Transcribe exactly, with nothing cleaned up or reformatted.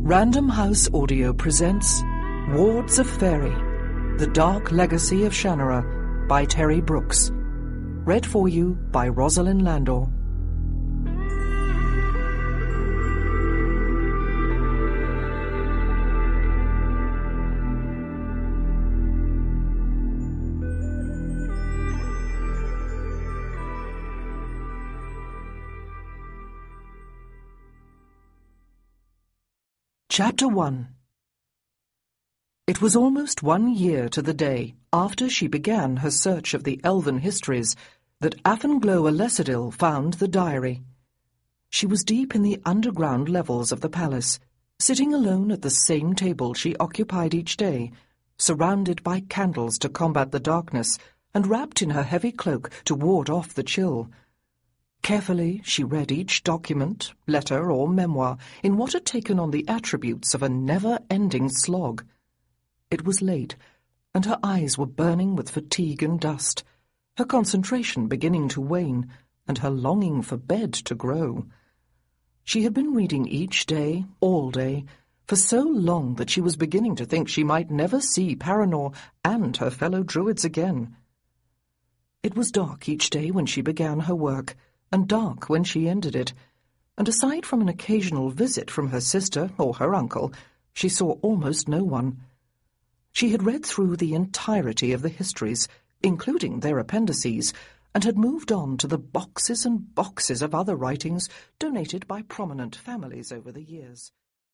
Random House Audio presents Wards of Faerie, The Dark Legacy of Shannara by Terry Brooks. Read for you by Rosalind Landor. Chapter one. It was almost one year to the day after she began her search of the elven histories that Afangloa Lesedil found the diary. She was deep in the underground levels of the palace, sitting alone at the same table she occupied each day, surrounded by candles to combat the darkness and wrapped in her heavy cloak to ward off the chill. Carefully, she read each document, letter, or memoir in what had taken on the attributes of a never-ending slog. It was late, and her eyes were burning with fatigue and dust, her concentration beginning to wane, and her longing for bed to grow. She had been reading each day, all day, for so long that she was beginning to think she might never see Paranor and her fellow druids again. It was dark each day when she began her work, and dark when she ended it, and aside from an occasional visit from her sister or her uncle, she saw almost no one. She had read through the entirety of the histories, including their appendices, and had moved on to the boxes and boxes of other writings donated by prominent families over the years.